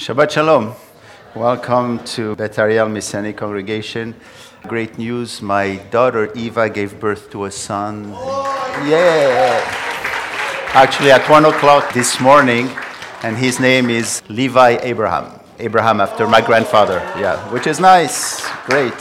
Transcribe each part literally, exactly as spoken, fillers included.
Shabbat Shalom. Welcome to Beth Ariel Messianic Congregation. Great news, my daughter Eva gave birth to a son. Yeah! Actually at one o'clock this morning, and his name is Levi Abraham. Abraham after my grandfather, yeah, which is nice, great.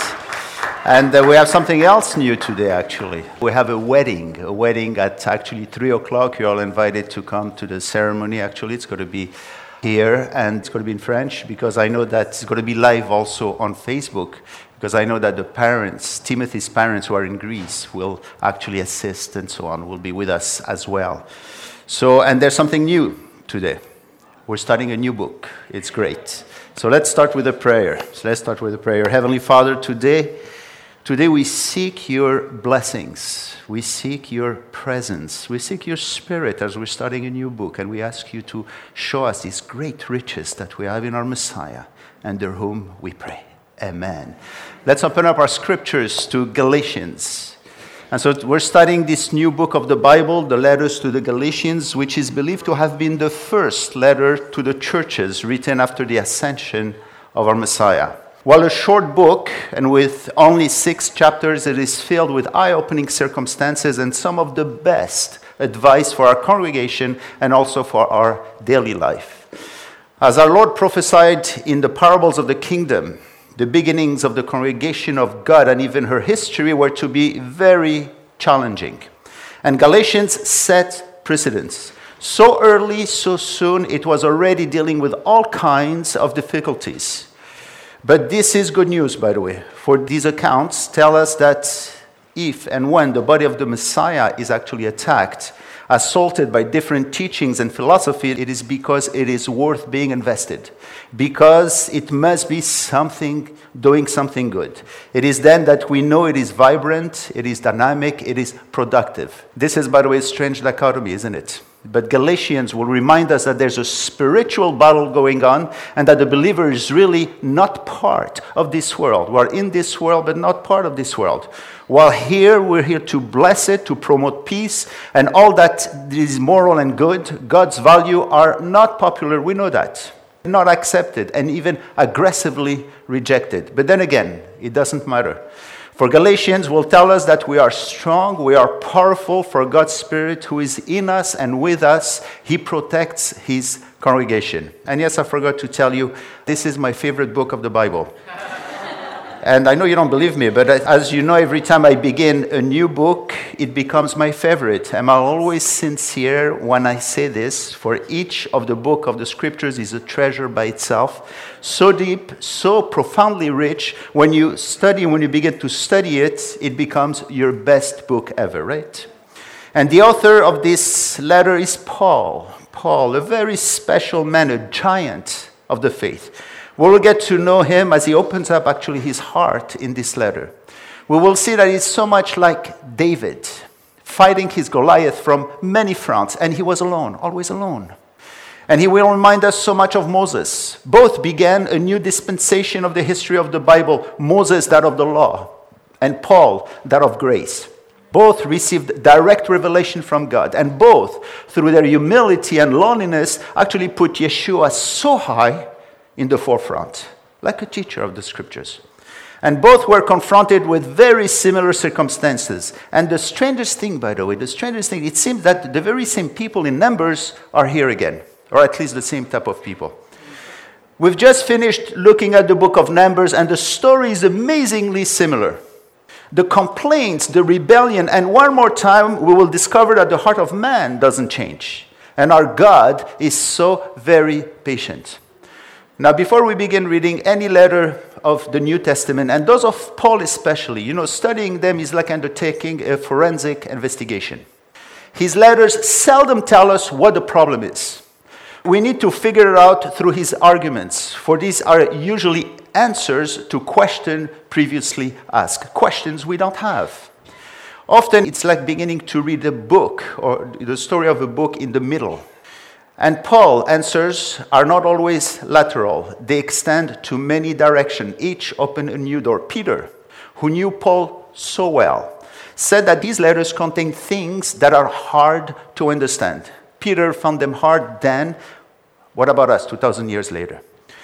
And uh, we have something else new today, actually. We have a wedding, a wedding at actually three o'clock. You're all invited to come to the ceremony. Actually, it's going to be here, and it's going to be in French, because I know that it's going to be live also on Facebook, because I know that the parents, Timothy's parents who are in Greece, will actually assist and so on, will be with us as well. So, and there's something new today. We're starting a new book. It's great. So let's start with a prayer. So let's start with a prayer. Heavenly Father, today, Today we seek your blessings, we seek your presence, we seek your spirit as we're starting a new book, and we ask you to show us these great riches that we have in our Messiah, under whom we pray. Amen. Let's open up our scriptures to Galatians. And so we're studying this new book of the Bible, the letters to the Galatians, which is believed to have been the first letter to the churches written after the ascension of our Messiah. While a short book, and with only six chapters, it is filled with eye-opening circumstances and some of the best advice for our congregation and also for our daily life. As our Lord prophesied in the parables of the kingdom, the beginnings of the congregation of God and even her history were to be very challenging. And Galatians set precedents. So early, so soon, it was already dealing with all kinds of difficulties. But this is good news, by the way, for these accounts tell us that if and when the body of the Messiah is actually attacked, assaulted by different teachings and philosophy, it is because it is worth being invested, because it must be something, doing something good. It is then that we know it is vibrant, it is dynamic, it is productive. This is, by the way, a strange dichotomy, isn't it? But Galatians will remind us that there's a spiritual battle going on and that the believer is really not part of this world. We're in this world, but not part of this world. While here, we're here to bless it, to promote peace, and all that is moral and good, God's value are not popular, we know that. Not accepted, and even aggressively rejected. But then again, it doesn't matter. For Galatians will tell us that we are strong, we are powerful, for God's Spirit who is in us and with us, He protects His congregation. And yes, I forgot to tell you, this is my favorite book of the Bible. And I know you don't believe me, but as you know, every time I begin a new book, it becomes my favorite. And I'm always sincere when I say this, for each of the book of the scriptures is a treasure by itself. So deep, so profoundly rich, when you study, when you begin to study it, it becomes your best book ever, right? And the author of this letter is Paul. Paul, a very special man, a giant of the faith. We will get to know him as he opens up actually his heart in this letter. We will see that he's so much like David, fighting his Goliath from many fronts, and he was alone, always alone. And he will remind us so much of Moses. Both began a new dispensation of the history of the Bible, Moses that of the law, and Paul that of grace. Both received direct revelation from God, and both, through their humility and loneliness, actually put Yeshua so high in the forefront, like a teacher of the scriptures. And both were confronted with very similar circumstances. And the strangest thing, by the way, the strangest thing, it seems that the very same people in Numbers are here again, or at least the same type of people. We've just finished looking at the book of Numbers, and the story is amazingly similar. The complaints, the rebellion, and one more time, we will discover that the heart of man doesn't change. And our God is so very patient. Now, before we begin reading any letter of the New Testament, and those of Paul especially, you know, studying them is like undertaking a forensic investigation. His letters seldom tell us what the problem is. We need to figure it out through his arguments, for these are usually answers to questions previously asked, questions we don't have. Often, it's like beginning to read a book, or the story of a book in the middle. And Paul's answers are not always lateral. They extend to many directions. Each open a new door. Peter, who knew Paul so well, said that these letters contain things that are hard to understand. Peter found them hard then. What about us, two thousand years later?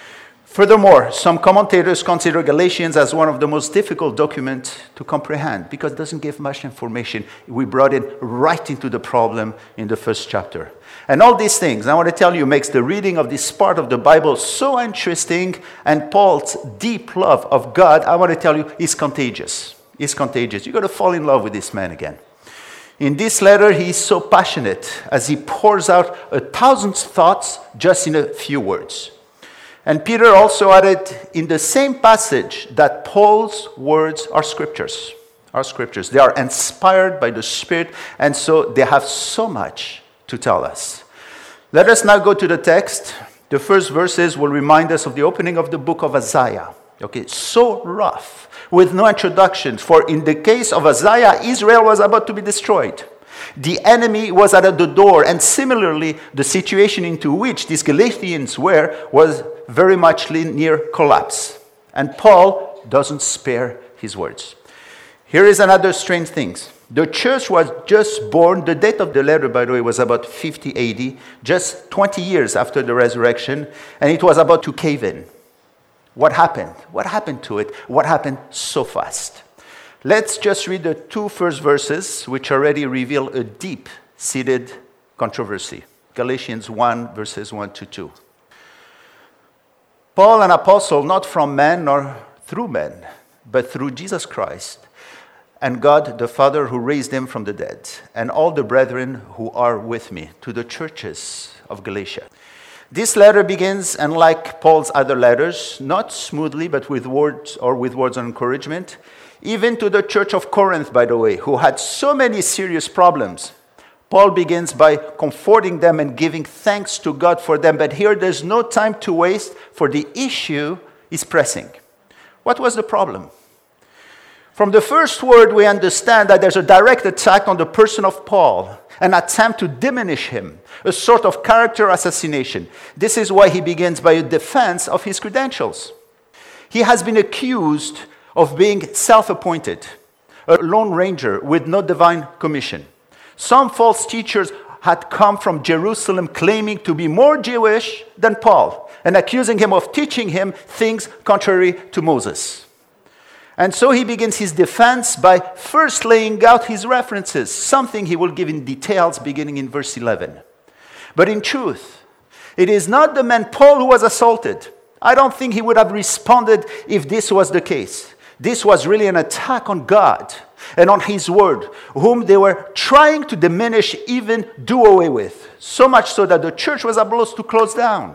Furthermore, some commentators consider Galatians as one of the most difficult documents to comprehend because it doesn't give much information. We brought it right into the problem in the first chapter. And all these things, I want to tell you, makes the reading of this part of the Bible so interesting, and Paul's deep love of God, I want to tell you, is contagious. It's contagious. You're going to fall in love with this man again. In this letter, he is so passionate as he pours out a thousand thoughts just in a few words. And Peter also added in the same passage that Paul's words are scriptures. Are scriptures. They are inspired by the Spirit, and so they have so much to tell us. Let us now go to the text. The first verses will remind us of the opening of the book of Isaiah. Okay, so rough, with no introduction. For in the case of Isaiah, Israel was about to be destroyed. The enemy was at the door, and similarly, the situation into which these Galatians were was very much near collapse. And Paul doesn't spare his words. Here is another strange thing. The church was just born. The date of the letter, by the way, was about fifty A D, just twenty years after the resurrection, and it was about to cave in. What happened? What happened to it? What happened so fast? Let's just read the two first verses, which already reveal a deep-seated controversy. Galatians one, verses one to two. Paul, an apostle, not from men nor through men, but through Jesus Christ, and God the Father who raised him from the dead, and all the brethren who are with me, to the churches of Galatia. This letter begins, unlike Paul's other letters, not smoothly, but with words or with words of encouragement, even to the church of Corinth, by the way, who had so many serious problems. Paul begins by comforting them and giving thanks to God for them, but here there's no time to waste, for the issue is pressing. What was the problem? From the first word, we understand that there's a direct attack on the person of Paul, an attempt to diminish him, a sort of character assassination. This is why he begins by a defense of his credentials. He has been accused of being self-appointed, a lone ranger with no divine commission. Some false teachers had come from Jerusalem claiming to be more Jewish than Paul and accusing him of teaching him things contrary to Moses. And so he begins his defense by first laying out his references, something he will give in details beginning in verse eleven. But in truth, it is not the man Paul who was assaulted. I don't think he would have responded if this was the case. This was really an attack on God and on his word, whom they were trying to diminish, even do away with. So much so that the church was about to close down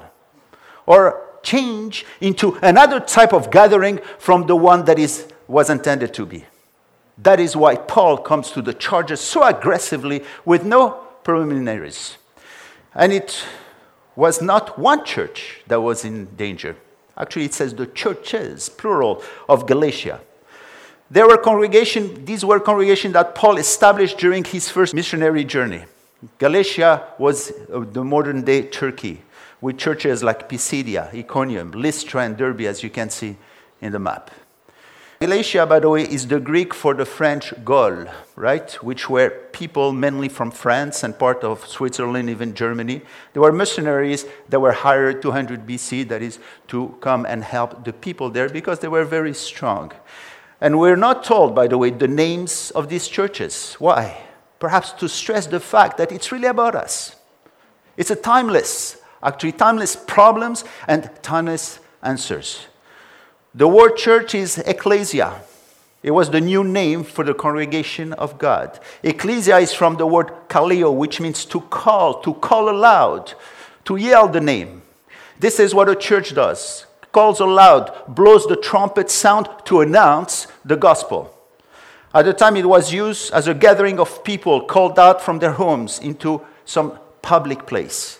or change into another type of gathering from the one that is was intended to be. That is why Paul comes to the charges so aggressively with no preliminaries. And it was not one church that was in danger. Actually, it says the churches, plural, of Galatia. There were congregation, these were congregations that Paul established during his first missionary journey. Galatia was the modern-day Turkey, with churches like Pisidia, Iconium, Lystra, and Derbe, as you can see in the map. Galatia, by the way, is the Greek for the French Gaul, right? Which were people mainly from France and part of Switzerland, even Germany. There were missionaries that were hired two hundred B C, that is, to come and help the people there because they were very strong. And we're not told, by the way, the names of these churches. Why? Perhaps to stress the fact that it's really about us. It's a timeless, actually timeless problems and timeless answers. The word church is ecclesia. It was the new name for the congregation of God. Ecclesia is from the word kaleo, which means to call, to call aloud, to yell the name. This is what a church does. Calls aloud, blows the trumpet sound to announce the gospel. At the time, it was used as a gathering of people called out from their homes into some public place.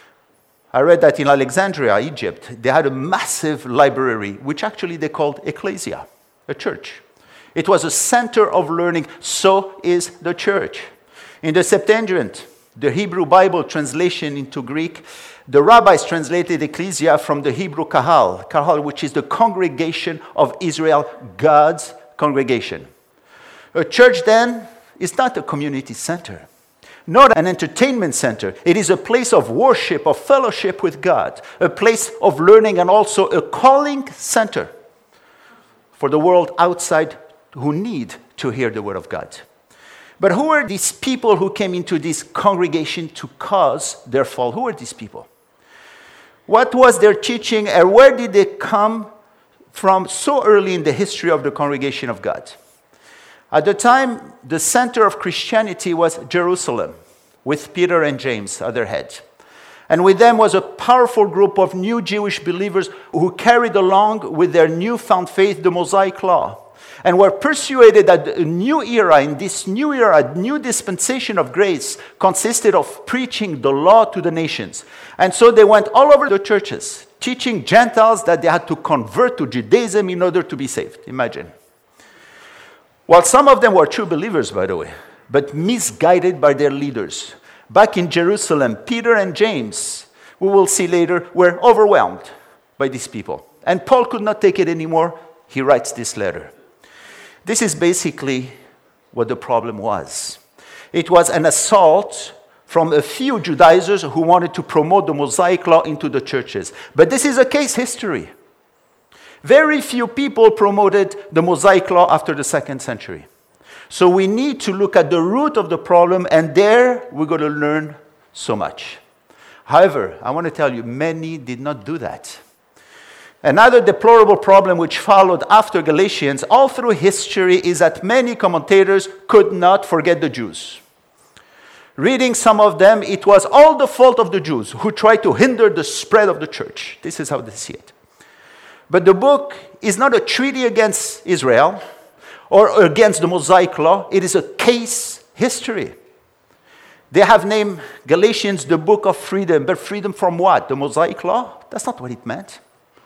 I read that in Alexandria, Egypt, they had a massive library, which actually they called ecclesia, a church. It was a center of learning. So is the church. In the Septuagint, the Hebrew Bible translation into Greek, the rabbis translated ecclesia from the Hebrew kahal, kahal, which is the congregation of Israel, God's congregation. A church, then, is not a community center. not an entertainment center. It is a place of worship, of fellowship with God, a place of learning, and also a calling center for the world outside who need to hear the word of God. But who are these people who came into this congregation to cause their fall? Who are these people? What was their teaching, and where did they come from so early in the history of the congregation of God? At the time, the center of Christianity was Jerusalem, with Peter and James at their head. And with them was a powerful group of new Jewish believers who carried along with their newfound faith the Mosaic Law, and were persuaded that a new era, in this new era, a new dispensation of grace, consisted of preaching the law to the nations. And so they went all over the churches, teaching Gentiles that they had to convert to Judaism in order to be saved. Imagine. While some of them were true believers, by the way, but misguided by their leaders. Back in Jerusalem, Peter and James, we will see later, were overwhelmed by these people. And Paul could not take it anymore. He writes this letter. This is basically what the problem was. It was an assault from a few Judaizers who wanted to promote the Mosaic Law into the churches. But this is a case history. Very few people promoted the Mosaic Law after the second century. So we need to look at the root of the problem, and there we're going to learn so much. However, I want to tell you, many did not do that. Another deplorable problem which followed after Galatians all through history is that many commentators could not forget the Jews. Reading some of them, it was all the fault of the Jews who tried to hinder the spread of the church. This is how they see it. But the book is not a treaty against Israel or against the Mosaic Law. It is a case history. They have named Galatians the book of freedom, but freedom from what? The Mosaic Law? That's not what it meant.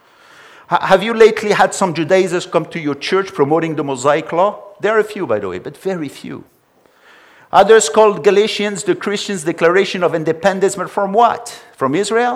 H- have you lately had some Judaizers come to your church promoting the Mosaic Law? There are a few, by the way, but very few. Others called Galatians the Christians' declaration of independence, but from what? From Israel?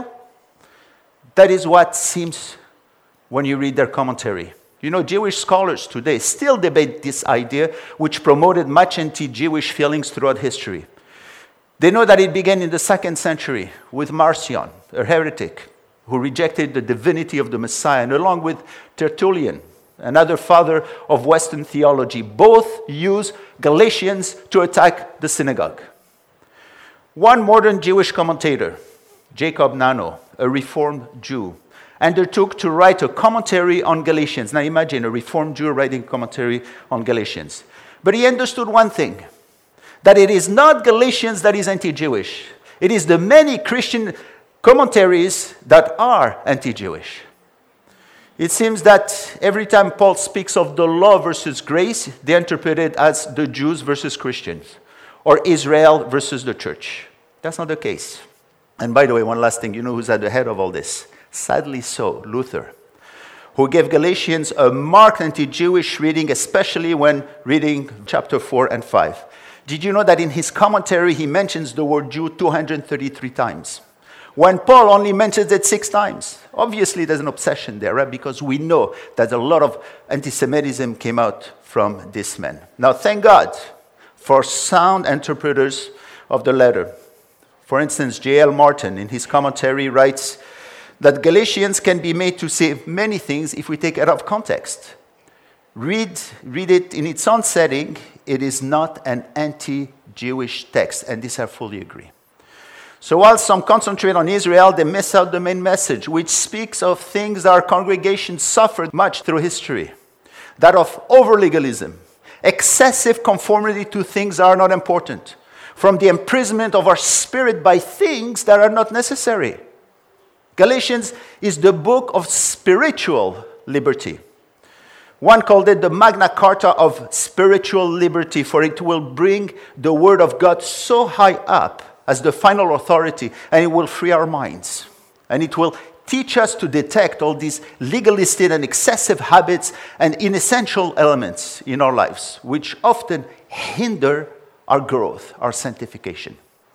That is what seems when you read their commentary. You know, Jewish scholars today still debate this idea, which promoted much anti-Jewish feelings throughout history. They know that it began in the second century with Marcion, a heretic, who rejected the divinity of the Messiah, and along with Tertullian, another father of Western theology, both use Galatians to attack the synagogue. One modern Jewish commentator, Jacob Nano, a Reformed Jew, undertook to write a commentary on Galatians. Now imagine a Reformed Jew writing a commentary on Galatians. But he understood one thing, that it is not Galatians that is anti-Jewish. It is the many Christian commentaries that are anti-Jewish. It seems that every time Paul speaks of the law versus grace, they interpret it as the Jews versus Christians, or Israel versus the church. That's not the case. And by the way, one last thing, you know who's at the head of all this? Sadly so, Luther, who gave Galatians a marked anti-Jewish reading, especially when reading chapter four and five. Did you know that in his commentary he mentions the word Jew two hundred thirty-three times, when Paul only mentions it six times? Obviously there's an obsession there, right? Because we know that a lot of anti-Semitism came out from this man. Now, thank God for sound interpreters of the letter. For instance, J L Martin, in his commentary, writes that Galatians can be made to say many things if we take it out of context. Read, read it in its own setting. It is not an anti-Jewish text, and this I fully agree. So while some concentrate on Israel, they miss out the main message, which speaks of things our congregation suffered much through history. That of over-legalism, excessive conformity to things that are not important, from the imprisonment of our spirit by things that are not necessary. Galatians is the book of spiritual liberty. One called it the Magna Carta of spiritual liberty, for it will bring the word of God so high up as the final authority, and it will free our minds. And it will teach us to detect all these legalistic and excessive habits and inessential elements in our lives, which often hinder our growth, our sanctification.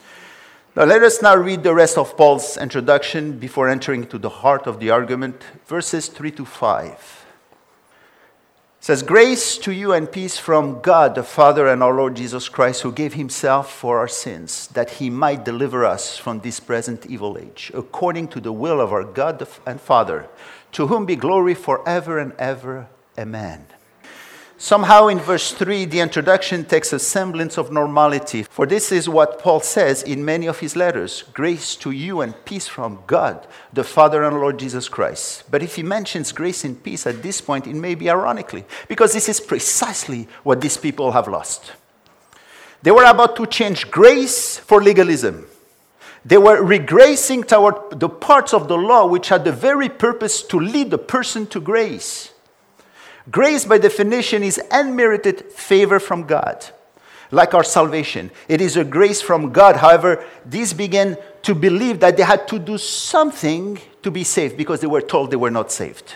Now let us now read the rest of Paul's introduction before entering to the heart of the argument, verses three to five. It says, grace to you and peace from God, the Father, and our Lord Jesus Christ, who gave himself for our sins, that he might deliver us from this present evil age, according to the will of our God and Father, to whom be glory forever and ever. Amen. Somehow in verse three, the introduction takes a semblance of normality. For this is what Paul says in many of his letters. Grace to you and peace from God, the Father and Lord Jesus Christ. But if he mentions grace and peace at this point, it may be ironically, because this is precisely what these people have lost. They were about to change grace for legalism. They were regracing toward the parts of the law which had the very purpose to lead the person to grace. Grace, by definition, is unmerited favor from God, like our salvation. It is a grace from God. However, these began to believe that they had to do something to be saved because they were told they were not saved.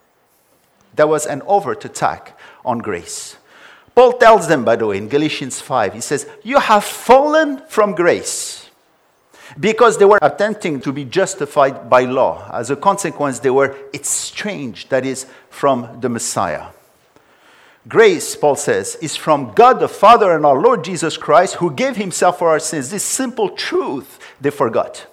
That was an overt attack on grace. Paul tells them, by the way, in Galatians five, he says, you have fallen from grace. Because they were attempting to be justified by law. As a consequence, they were estranged, that is, from the Messiah. Grace, Paul says, is from God the Father and our Lord Jesus Christ, who gave himself for our sins. This simple truth they forgot.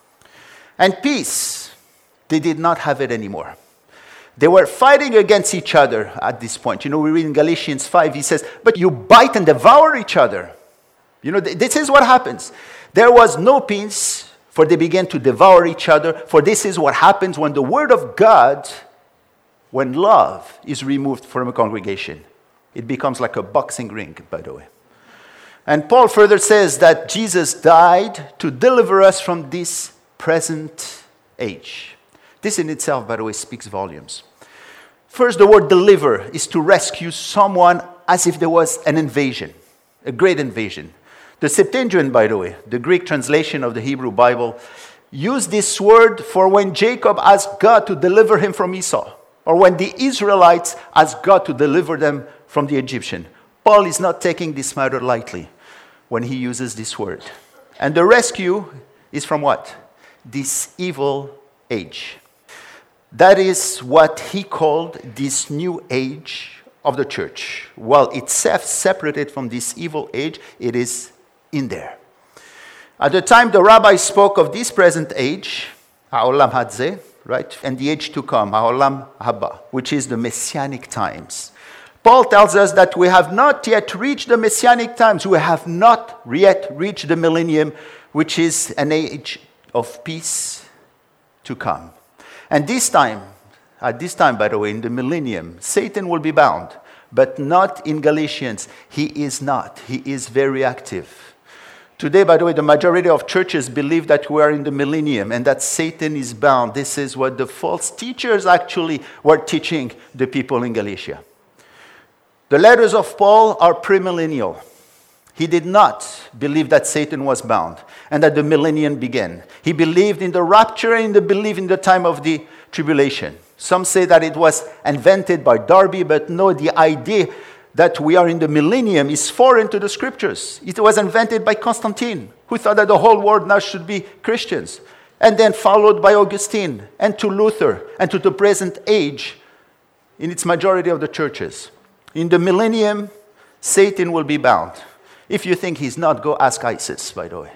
And peace, they did not have it anymore. They were fighting against each other at this point. You know, we read in Galatians five, he says, but you bite and devour each other. You know, this is what happens. There was no peace, for they began to devour each other. For this is what happens when the word of God, when love is removed from a congregation. It becomes like a boxing ring, by the way. And Paul further says that Jesus died to deliver us from this present age. This in itself, by the way, speaks volumes. First, the word deliver is to rescue someone as if there was an invasion, a great invasion. The Septuagint, by the way, the Greek translation of the Hebrew Bible, used this word for when Jacob asked God to deliver him from Esau, or when the Israelites asked God to deliver them from the Egyptian. Paul is not taking this matter lightly when he uses this word. And the rescue is from what? This evil age. That is what he called this new age of the church. While itself separated from this evil age, it is in there. At the time the rabbi spoke of this present age, Ha'olam Hadzeh, right, and the age to come, Ha'olam Haba, which is the Messianic times. Paul tells us that we have not yet reached the Messianic times. We have not yet reached the millennium, which is an age of peace to come. And this time, at this time, by the way, in the millennium, Satan will be bound, but not in Galatians. He is not. He is very active. Today, by the way, the majority of churches believe that we are in the millennium and that Satan is bound. This is what the false teachers actually were teaching the people in Galatia. The letters of Paul are premillennial. He did not believe that Satan was bound and that the millennium began. He believed in the rapture and the belief in the time of the tribulation. Some say that it was invented by Darby, but no, the idea that we are in the millennium is foreign to the scriptures. It was invented by Constantine, who thought that the whole world now should be Christians, and then followed by Augustine, and to Luther, and to the present age in its majority of the churches. In the millennium, Satan will be bound. If you think he's not, go ask ISIS, by the way.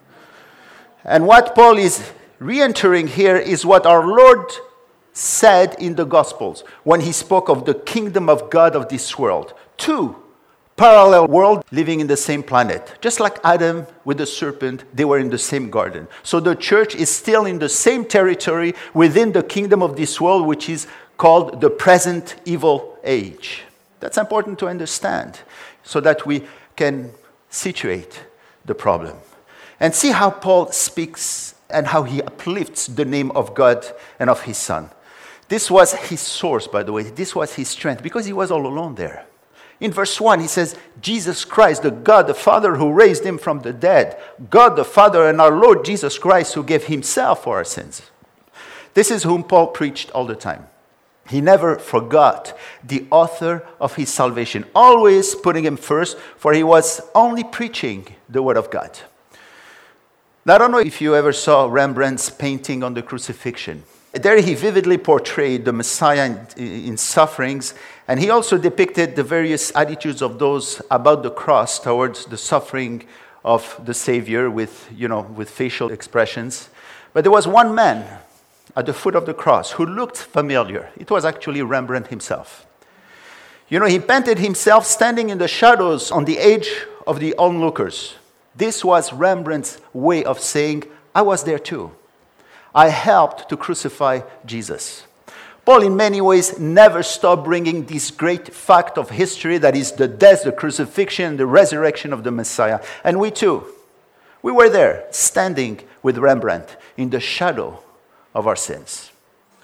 And what Paul is re-entering here is what our Lord said in the Gospels when he spoke of the kingdom of God of this world. Two parallel worlds living in the same planet. Just like Adam with the serpent, they were in the same garden. So the church is still in the same territory within the kingdom of this world, which is called the present evil age. That's important to understand so that we can situate the problem. And see how Paul speaks and how he uplifts the name of God and of his Son. This was his source, by the way. This was his strength, because he was all alone there. In verse one, he says, Jesus Christ, the God the Father who raised him from the dead, God the Father and our Lord Jesus Christ who gave himself for our sins. This is whom Paul preached all the time. He never forgot the author of his salvation, always putting him first, for he was only preaching the word of God. Now, I don't know if you ever saw Rembrandt's painting on the crucifixion. There he vividly portrayed the Messiah in, in sufferings, and he also depicted the various attitudes of those about the cross towards the suffering of the Savior with, you know, with facial expressions. But there was one man at the foot of the cross who looked familiar. It was actually Rembrandt himself. You know, he painted himself standing in the shadows on the edge of the onlookers. This was Rembrandt's way of saying, I was there too. I helped to crucify Jesus. Paul, in many ways, never stopped bringing this great fact of history that is the death, the crucifixion, the resurrection of the Messiah. And we too, we were there, standing with Rembrandt in the shadow of our sins.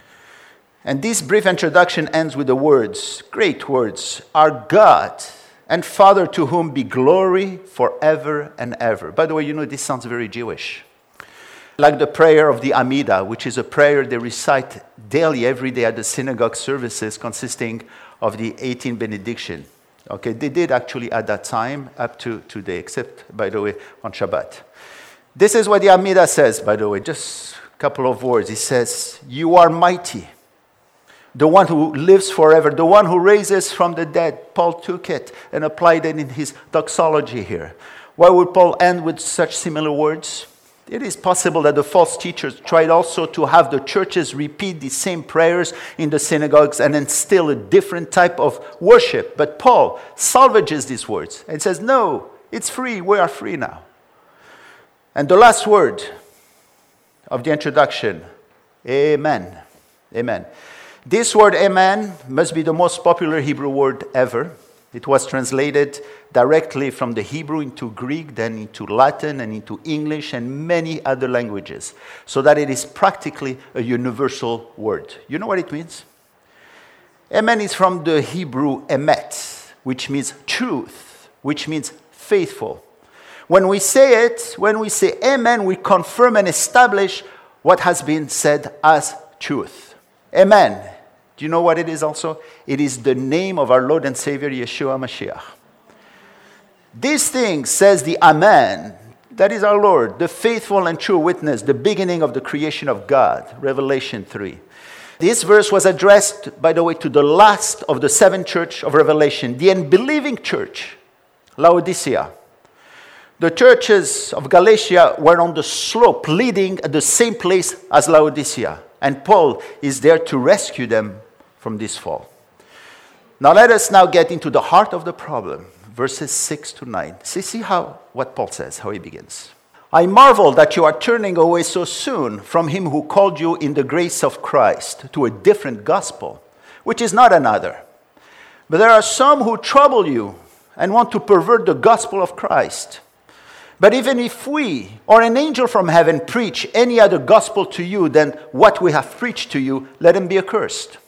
And this brief introduction ends with the words, great words, our God and Father to whom be glory forever and ever. By the way, you know, this sounds very Jewish. Like the prayer of the Amidah, which is a prayer they recite daily, every day at the synagogue services, consisting of the eighteen benediction. Okay, they did actually at that time, up to today, except, by the way, on Shabbat. This is what the Amidah says, by the way, just a couple of words. It says, you are mighty, the one who lives forever, the one who raises from the dead. Paul took it and applied it in his doxology here. Why would Paul end with such similar words? It is possible that the false teachers tried also to have the churches repeat the same prayers in the synagogues and instill a different type of worship. But Paul salvages these words and says, no, it's free. We are free now. And the last word of the introduction, amen. Amen. This word amen must be the most popular Hebrew word ever. It was translated directly from the Hebrew into Greek, then into Latin and into English and many other languages, so that it is practically a universal word. You know what it means? Amen is from the Hebrew emet, which means truth, which means faithful. When we say it, when we say amen, we confirm and establish what has been said as truth. Amen. Do you know what it is also? It is the name of our Lord and Savior, Yeshua Mashiach. These things, says the Amen, that is our Lord, the faithful and true witness, the beginning of the creation of God, Revelation three. This verse was addressed, by the way, to the last of the seven church of Revelation, the unbelieving church, Laodicea. The churches of Galatia were on the slope leading at the same place as Laodicea. And Paul is there to rescue them from this fall. Now let us now get into the heart of the problem, verses six to nine. See, see how what Paul says, how he begins. I marvel that you are turning away so soon from him who called you in the grace of Christ to a different gospel, which is not another. But there are some who trouble you and want to pervert the gospel of Christ. But even if we or an angel from heaven preach any other gospel to you than what we have preached to you, let him be accursed.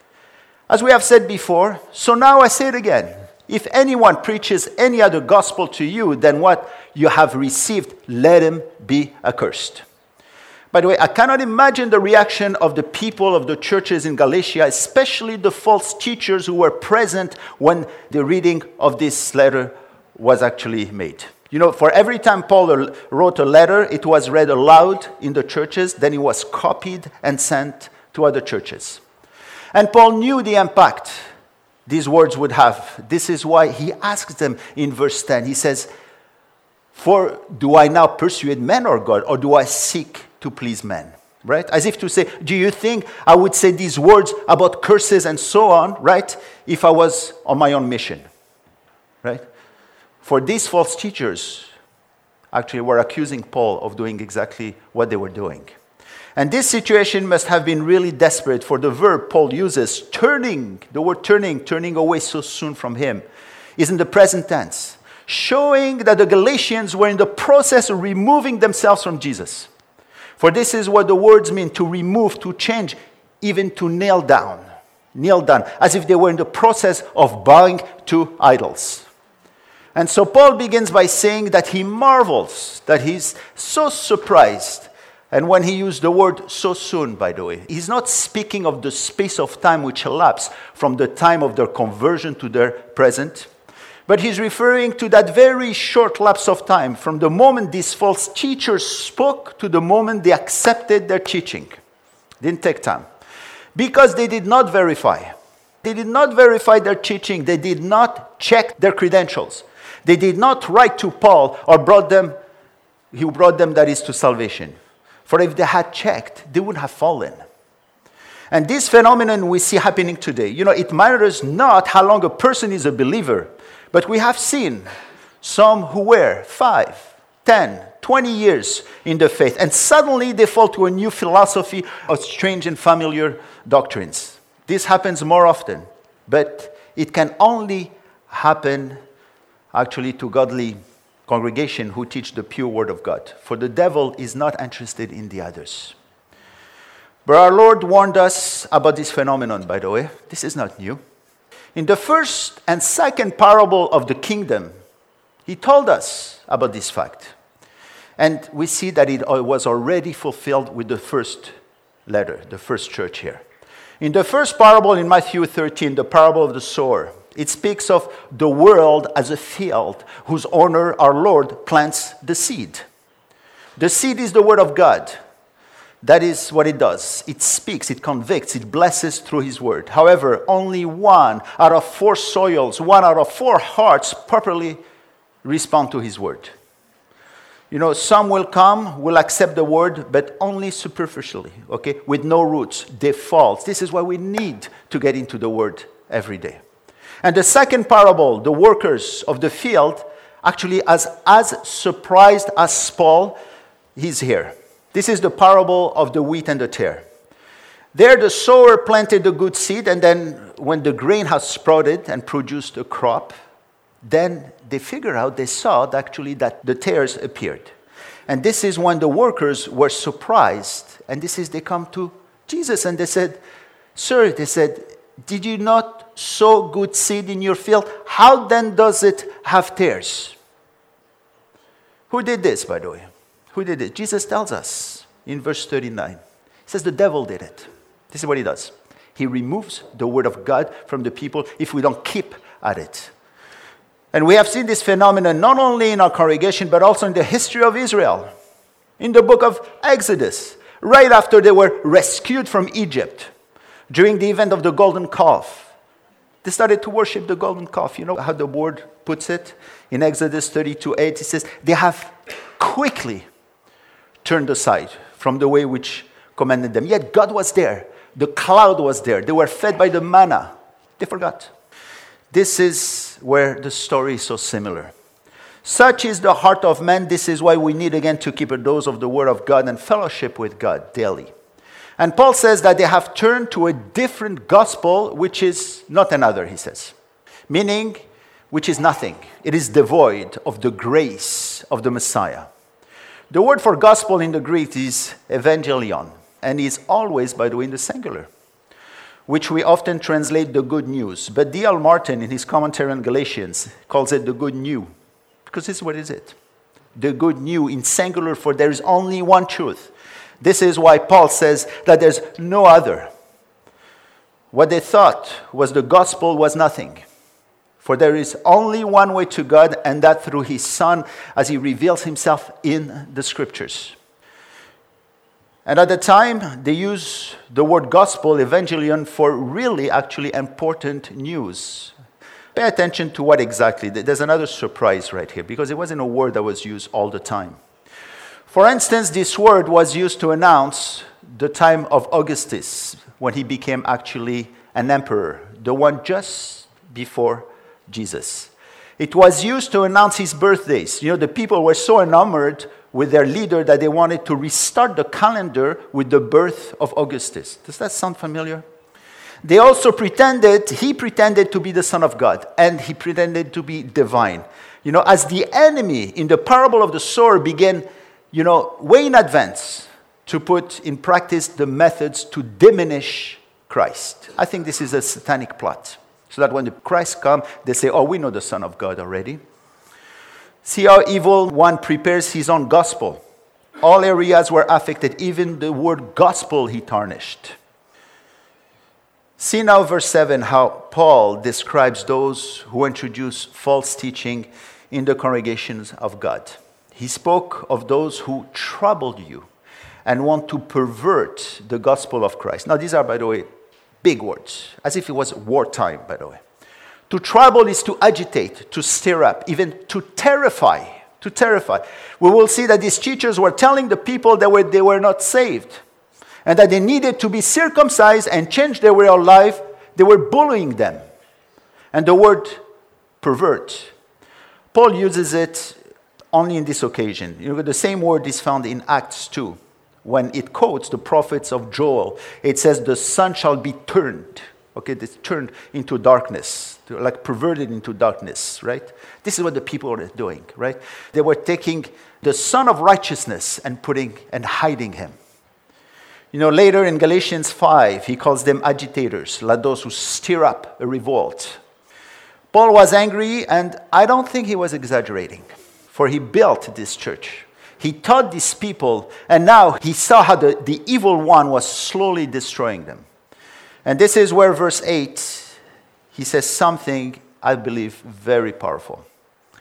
As we have said before, so now I say it again. If anyone preaches any other gospel to you than what you have received, let him be accursed. By the way, I cannot imagine the reaction of the people of the churches in Galatia, especially the false teachers who were present when the reading of this letter was actually made. You know, for every time Paul wrote a letter, it was read aloud in the churches, then it was copied and sent to other churches. And Paul knew the impact these words would have. This is why he asks them in verse ten. He says, for do I now persuade men or God, or do I seek to please men? Right? As if to say, do you think I would say these words about curses and so on, right, if I was on my own mission? Right? For these false teachers actually were accusing Paul of doing exactly what they were doing. And this situation must have been really desperate, for the verb Paul uses, turning, the word turning, turning away so soon from him, is in the present tense, showing that the Galatians were in the process of removing themselves from Jesus. For this is what the words mean, to remove, to change, even to nail down. Kneel down, as if they were in the process of bowing to idols. And so Paul begins by saying that he marvels, that he's so surprised. And when he used the word so soon, by the way, he's not speaking of the space of time which elapsed from the time of their conversion to their present, but he's referring to that very short lapse of time from the moment these false teachers spoke to the moment they accepted their teaching. Didn't take time. Because they did not verify. They did not verify their teaching. They did not check their credentials. They did not write to Paul or brought them, he brought them, that is, to salvation. For if they had checked, they would have fallen. And this phenomenon we see happening today. You know, it matters not how long a person is a believer, but we have seen some who were five, ten, twenty years in the faith, and suddenly they fall to a new philosophy of strange and familiar doctrines. This happens more often, but it can only happen actually to godly congregation who teach the pure word of God. For the devil is not interested in the others. But our Lord warned us about this phenomenon, by the way. This is not new. In the first and second parable of the kingdom, he told us about this fact. And we see that it was already fulfilled with the first letter, the first church here. In the first parable in Matthew thirteen, the parable of the sower, it speaks of the world as a field whose owner, our Lord, plants the seed. The seed is the word of God. That is what it does. It speaks, it convicts, it blesses through his word. However, only one out of four soils, one out of four hearts properly respond to his word. You know, some will come, will accept the word, but only superficially, okay, with no roots, defaults. This is why we need to get into the word every day. And the second parable, the workers of the field, actually as, as surprised as Paul, he's here. This is the parable of the wheat and the tare. There the sower planted the good seed, and then when the grain has sprouted and produced a crop, then they figured out, they saw that actually that the tares appeared. And this is when the workers were surprised. And this is, they come to Jesus and they said, "Sir," they said, "did you not sow good seed in your field? How then does it have tares?" Who did this, by the way? Who did it? Jesus tells us in verse thirty-nine. He says the devil did it. This is what he does. He removes the word of God from the people if we don't keep at it. And we have seen this phenomenon not only in our congregation, but also in the history of Israel. In the book of Exodus, right after they were rescued from Egypt, during the event of the golden calf, they started to worship the golden calf. You know how the word puts it? In Exodus thirty-two eight, it says, they have quickly turned aside from the way which commanded them. Yet God was there. The cloud was there. They were fed by the manna. They forgot. This is where the story is so similar. Such is the heart of man. This is why we need again to keep a dose of the word of God and fellowship with God daily. And Paul says that they have turned to a different gospel, which is not another, he says. Meaning, which is nothing. It is devoid of the grace of the Messiah. The word for gospel in the Greek is evangelion, and is always, by the way, in the singular, which we often translate the good news. But D L Martin, in his commentary on Galatians, calls it the good new, because this is what is it. The good new in singular, for there is only one truth. This is why Paul says that there's no other. What they thought was the gospel was nothing. For there is only one way to God, and that through his Son, as he reveals himself in the Scriptures. And at the time, they use the word gospel, evangelion, for really actually important news. Pay attention to what exactly. There's another surprise right here, because it wasn't a word that was used all the time. For instance, this word was used to announce the time of Augustus, when he became actually an emperor, the one just before Jesus. It was used to announce his birthdays. You know, the people were so enamored with their leader that they wanted to restart the calendar with the birth of Augustus. Does that sound familiar? They also pretended, he pretended to be the Son of God, and he pretended to be divine. You know, as the enemy in the parable of the sower began, you know, way in advance to put in practice the methods to diminish Christ. I think this is a satanic plot. So that when the Christ comes, they say, oh, we know the Son of God already. See how evil one prepares his own gospel. All areas were affected. Even the word gospel he tarnished. See now verse seven, how Paul describes those who introduce false teaching in the congregations of God. He spoke of those who troubled you and want to pervert the gospel of Christ. Now, these are, by the way, big words, as if it was wartime, by the way. To trouble is to agitate, to stir up, even to terrify, to terrify. We will see that these teachers were telling the people that were, they were not saved and that they needed to be circumcised and change their way of life. They were bullying them. And the word pervert, Paul uses it only in this occasion. You know, the same word is found in Acts two. When it quotes the prophets of Joel, it says the sun shall be turned. Okay, it's turned into darkness, like perverted into darkness, right? This is what the people were doing, right? They were taking the Son of Righteousness and putting and hiding him. You know, later in Galatians five, he calls them agitators, like those who stir up a revolt. Paul was angry, and I don't think he was exaggerating, for he built this church. He taught these people, and now he saw how the, the evil one was slowly destroying them. And this is where verse eight, he says something, I believe, very powerful. He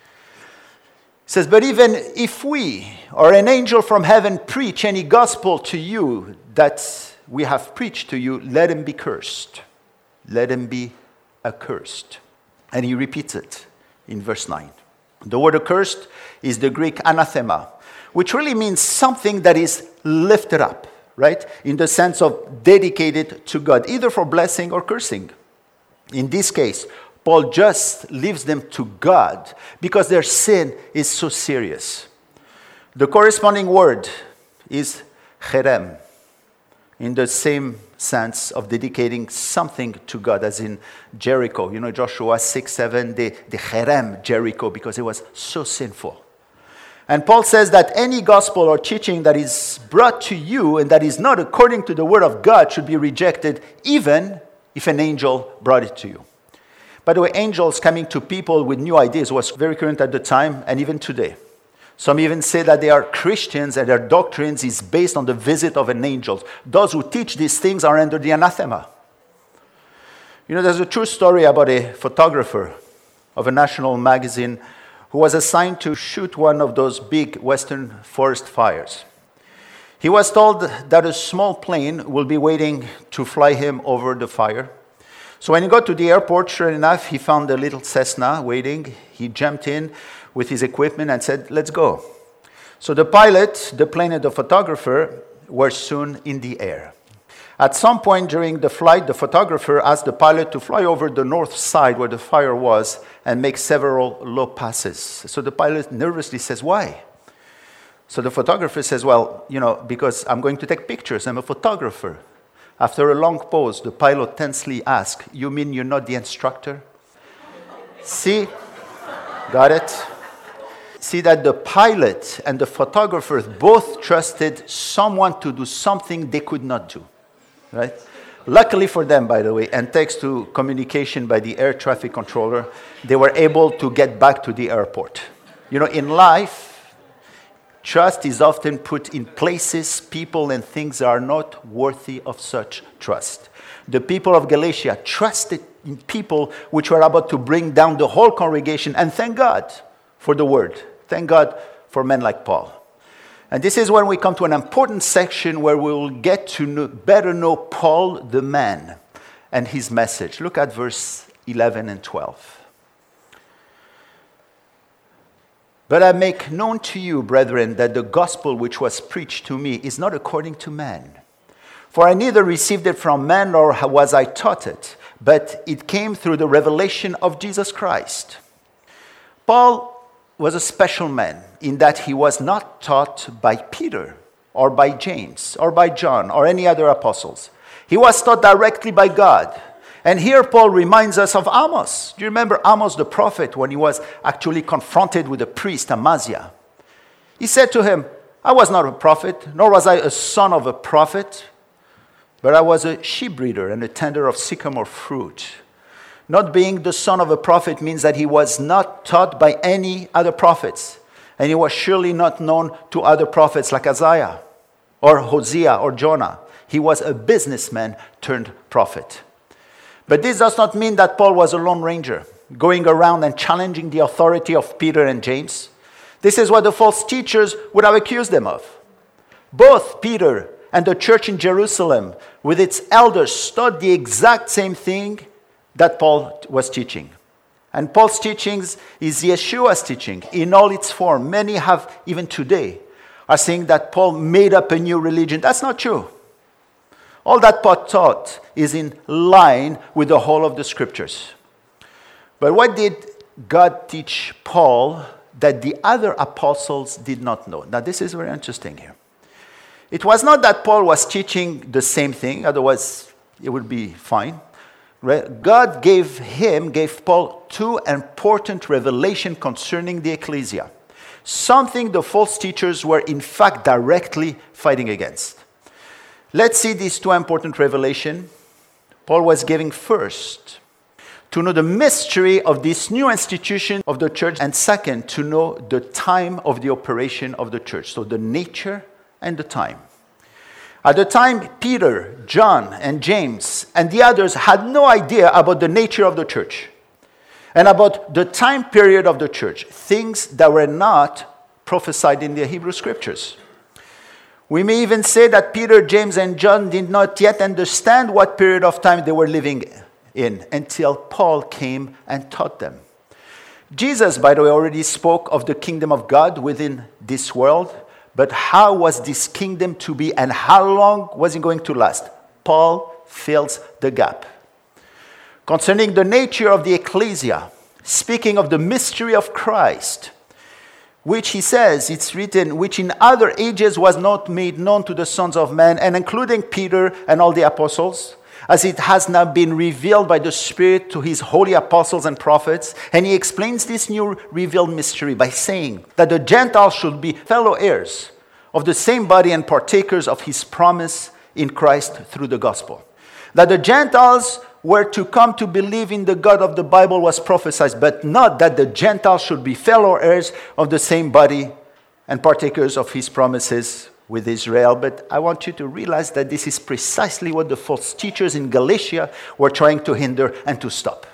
says, but even if we or an angel from heaven preach any gospel to you that we have preached to you, let him be cursed. Let him be accursed. And he repeats it in verse nine. The word accursed is the Greek anathema, which really means something that is lifted up, right? In the sense of dedicated to God, either for blessing or cursing. In this case, Paul just leaves them to God because their sin is so serious. The corresponding word is cherem, in the same sense of dedicating something to God, as in Jericho. You know, Joshua six seven, they, they cherem Jericho because it was so sinful. And Paul says that any gospel or teaching that is brought to you and that is not according to the word of God should be rejected, even if an angel brought it to you. By the way, angels coming to people with new ideas was very current at the time and even today. Some even say that they are Christians and their doctrines is based on the visit of an angel. Those who teach these things are under the anathema. You know, there's a true story about a photographer of a national magazine who was assigned to shoot one of those big western forest fires. He was told that a small plane will be waiting to fly him over the fire. So when he got to the airport, sure enough, he found a little Cessna waiting. He jumped in with his equipment and said, let's go. So the pilot, the plane, and the photographer were soon in the air. At some point during the flight, the photographer asked the pilot to fly over the north side where the fire was and make several low passes. So the pilot nervously says, why? So the photographer says, well, you know, because I'm going to take pictures. I'm a photographer. After a long pause, the pilot tensely asks, you mean you're not the instructor? See? Got it? See that the pilot and the photographer both trusted someone to do something they could not do. Right? Luckily for them, by the way, and thanks to communication by the air traffic controller, they were able to get back to the airport. You know, in life, trust is often put in places, people, and things that are not worthy of such trust. The people of Galatia trusted in people which were about to bring down the whole congregation, and thank God for the word. Thank God for men like Paul. And this is when we come to an important section where we will get to know, better know Paul the man and his message. Look at verse eleven and twelve. But I make known to you, brethren, that the gospel which was preached to me is not according to man. For I neither received it from man nor was I taught it, but it came through the revelation of Jesus Christ. Paul was a special man in that he was not taught by Peter or by James or by John or any other apostles. He was taught directly by God. And here Paul reminds us of Amos. Do you remember Amos the prophet when he was actually confronted with the priest Amaziah? He said to him, I was not a prophet, nor was I a son of a prophet, but I was a sheep breeder and a tender of sycamore fruit. Not being the son of a prophet means that he was not taught by any other prophets. And he was surely not known to other prophets like Isaiah or Hosea or Jonah. He was a businessman turned prophet. But this does not mean that Paul was a lone ranger, going around and challenging the authority of Peter and James. This is what the false teachers would have accused them of. Both Peter and the church in Jerusalem, with its elders, taught the exact same thing that Paul was teaching. And Paul's teachings is Yeshua's teaching in all its form. Many have, even today, are saying that Paul made up a new religion. That's not true. All that Paul taught is in line with the whole of the scriptures. But what did God teach Paul that the other apostles did not know? Now, this is very interesting here. It was not that Paul was teaching the same thing, otherwise it would be fine. God gave him, gave Paul two important revelations concerning the ecclesia. Something the false teachers were in fact directly fighting against. Let's see these two important revelations. Paul was giving first to know the mystery of this new institution of the church, and second, to know the time of the operation of the church. So the nature and the time. At the time, Peter, John, and James, and the others had no idea about the nature of the church and about the time period of the church, things that were not prophesied in the Hebrew scriptures. We may even say that Peter, James, and John did not yet understand what period of time they were living in until Paul came and taught them. Jesus, by the way, already spoke of the kingdom of God within this world. But how was this kingdom to be, and how long was it going to last? Paul fills the gap. Concerning the nature of the ecclesia, speaking of the mystery of Christ, which he says, it's written, which in other ages was not made known to the sons of men, and including Peter and all the apostles, as it has now been revealed by the Spirit to his holy apostles and prophets. And he explains this new revealed mystery by saying that the Gentiles should be fellow heirs of the same body and partakers of his promise in Christ through the gospel. That the Gentiles were to come to believe in the God of the Bible was prophesied, but not that the Gentiles should be fellow heirs of the same body and partakers of his promises with Israel. But I want you to realize that this is precisely what the false teachers in Galatia were trying to hinder and to stop.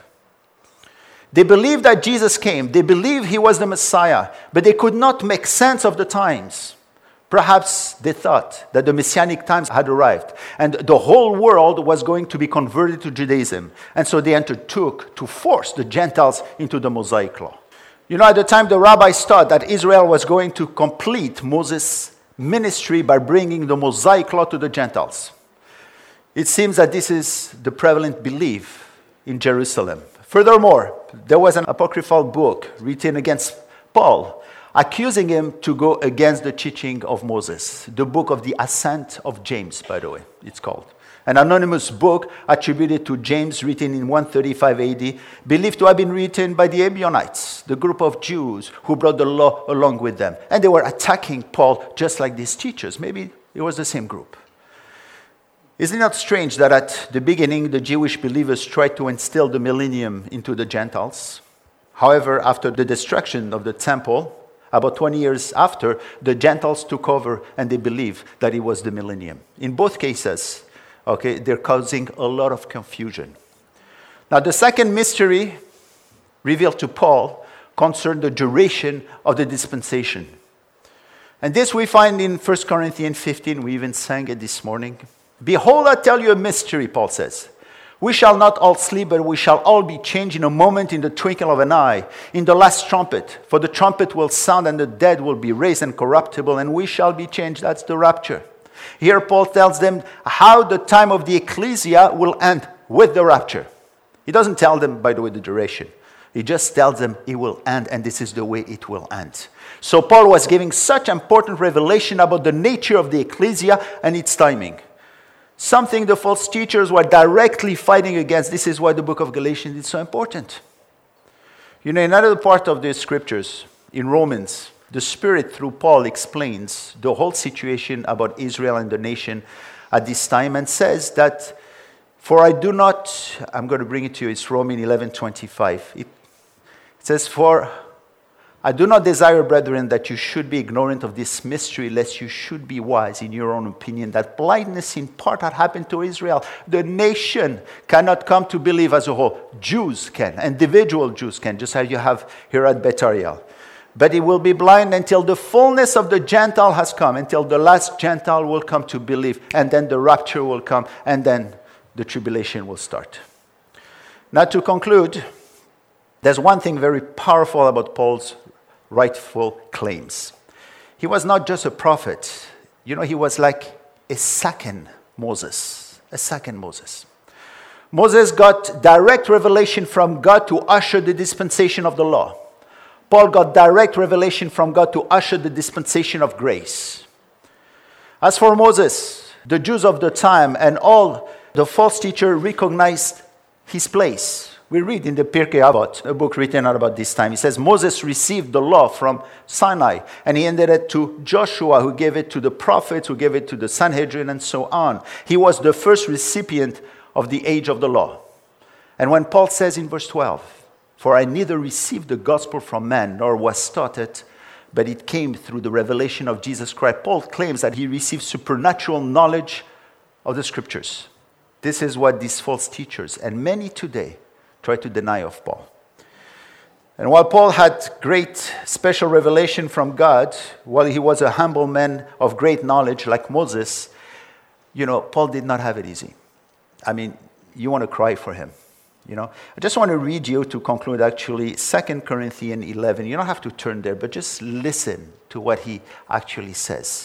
They believed that Jesus came. They believed he was the Messiah, but they could not make sense of the times. Perhaps they thought that the Messianic times had arrived and the whole world was going to be converted to Judaism. And so they undertook to force the Gentiles into the Mosaic law. You know, at the time, the rabbis thought that Israel was going to complete Moses' ministry by bringing the Mosaic law to the Gentiles. It seems that this is the prevalent belief in Jerusalem. Furthermore, there was an apocryphal book written against Paul, accusing him to go against the teaching of Moses. The book of the Ascent of James, by the way, it's called. An anonymous book attributed to James, written in one thirty-five A D, believed to have been written by the Ebionites, the group of Jews who brought the law along with them. And they were attacking Paul just like these teachers. Maybe it was the same group. Is it not strange that at the beginning, the Jewish believers tried to instill the millennium into the Gentiles? However, after the destruction of the temple, about twenty years after, the Gentiles took over and they believed that it was the millennium. In both cases, okay, they're causing a lot of confusion. Now, the second mystery revealed to Paul concerned the duration of the dispensation. And this we find in First Corinthians fifteen. We even sang it this morning. Behold, I tell you a mystery, Paul says. We shall not all sleep, but we shall all be changed in a moment, in the twinkle of an eye, in the last trumpet. For the trumpet will sound, and the dead will be raised incorruptible, and we shall be changed. That's the rapture. Here Paul tells them how the time of the ecclesia will end with the rapture. He doesn't tell them, by the way, the duration. He just tells them it will end, and this is the way it will end. So Paul was giving such important revelation about the nature of the ecclesia and its timing. Something the false teachers were directly fighting against. This is why the book of Galatians is so important. You know, in another part of the scriptures, in Romans, the Spirit, through Paul, explains the whole situation about Israel and the nation at this time and says that, for I do not, I'm going to bring it to you, it's Romans eleven twenty-five. It, it says, for I do not desire, brethren, that you should be ignorant of this mystery, lest you should be wise in your own opinion, that blindness in part had happened to Israel. The nation cannot come to believe as a whole. Jews can, individual Jews can, just as you have here at Beth Ariel. But he will be blind until the fullness of the Gentile has come, until the last Gentile will come to believe, and then the rapture will come, and then the tribulation will start. Now to conclude, there's one thing very powerful about Paul's rightful claims. He was not just a prophet. You know, he was like a second Moses, a second Moses. Moses got direct revelation from God to usher the dispensation of the law. Paul got direct revelation from God to usher the dispensation of grace. As for Moses, the Jews of the time and all the false teachers recognized his place. We read in the Pirkei Avot, a book written out about this time. It says, Moses received the law from Sinai, and he handed it to Joshua, who gave it to the prophets, who gave it to the Sanhedrin, and so on. He was the first recipient of the age of the law. And when Paul says in verse twelve, for I neither received the gospel from man, nor was taught it, but it came through the revelation of Jesus Christ. Paul claims that he received supernatural knowledge of the scriptures. This is what these false teachers, and many today, try to deny of Paul. And while Paul had great special revelation from God, while he was a humble man of great knowledge like Moses, you know, Paul did not have it easy. I mean, you want to cry for him. You know, I just want to read you to conclude actually Second Corinthians eleven. You don't have to turn there, but just listen to what he actually says.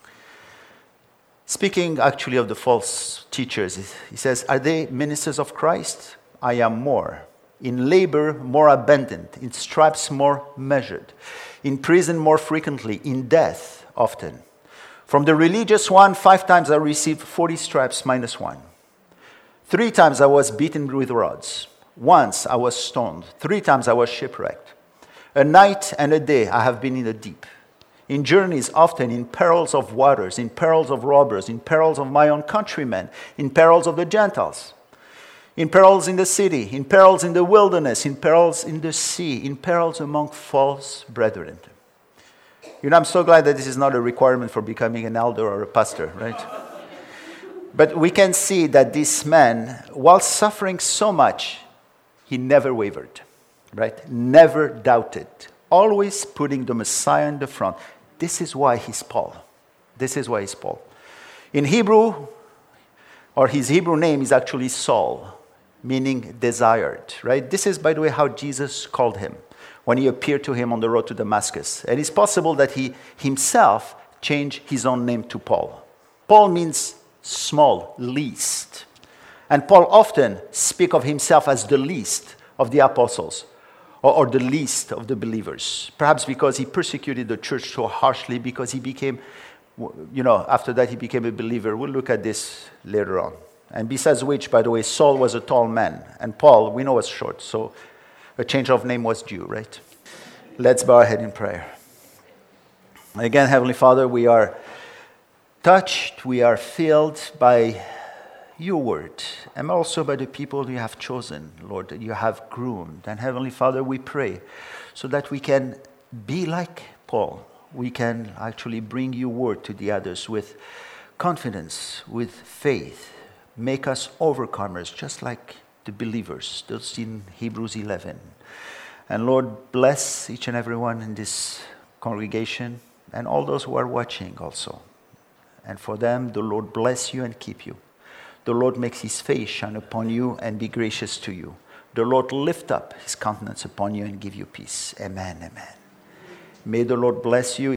Speaking actually of the false teachers, he says, are they ministers of Christ? I am more. In labor, more abundant. In stripes, more measured. In prison, more frequently. In death, often. From the religious one, five times I received forty stripes minus one. Three times I was beaten with rods. Once I was stoned. Three times I was shipwrecked. A night and a day I have been in the deep. In journeys often, in perils of waters, in perils of robbers, in perils of my own countrymen, in perils of the Gentiles, in perils in the city, in perils in the wilderness, in perils in the sea, in perils among false brethren. You know, I'm so glad that this is not a requirement for becoming an elder or a pastor, right? But we can see that this man, while suffering so much, he never wavered, right? Never doubted. Always putting the Messiah in the front. This is why he's Paul. This is why he's Paul. In Hebrew, or his Hebrew name is actually Saul, meaning desired, right? This is, by the way, how Jesus called him when he appeared to him on the road to Damascus. And it's possible that he himself changed his own name to Paul. Paul means small, least. And Paul often speaks of himself as the least of the apostles, or, or the least of the believers. Perhaps because he persecuted the church so harshly, because he became, you know, after that he became a believer. We'll look at this later on. And besides which, by the way, Saul was a tall man, and Paul, we know, was short, so a change of name was due, right? Let's bow our head in prayer. Again, Heavenly Father, we are touched, we are filled by your word, and also by the people you have chosen, Lord, that you have groomed. And Heavenly Father, we pray so that we can be like Paul. We can actually bring your word to the others with confidence, with faith. Make us overcomers, just like the believers, those in Hebrews eleven. And Lord, bless each and every one in this congregation, and all those who are watching also. And for them, the Lord bless you and keep you. The Lord makes his face shine upon you and be gracious to you. The Lord lift up his countenance upon you and give you peace. Amen, amen. May the Lord bless you.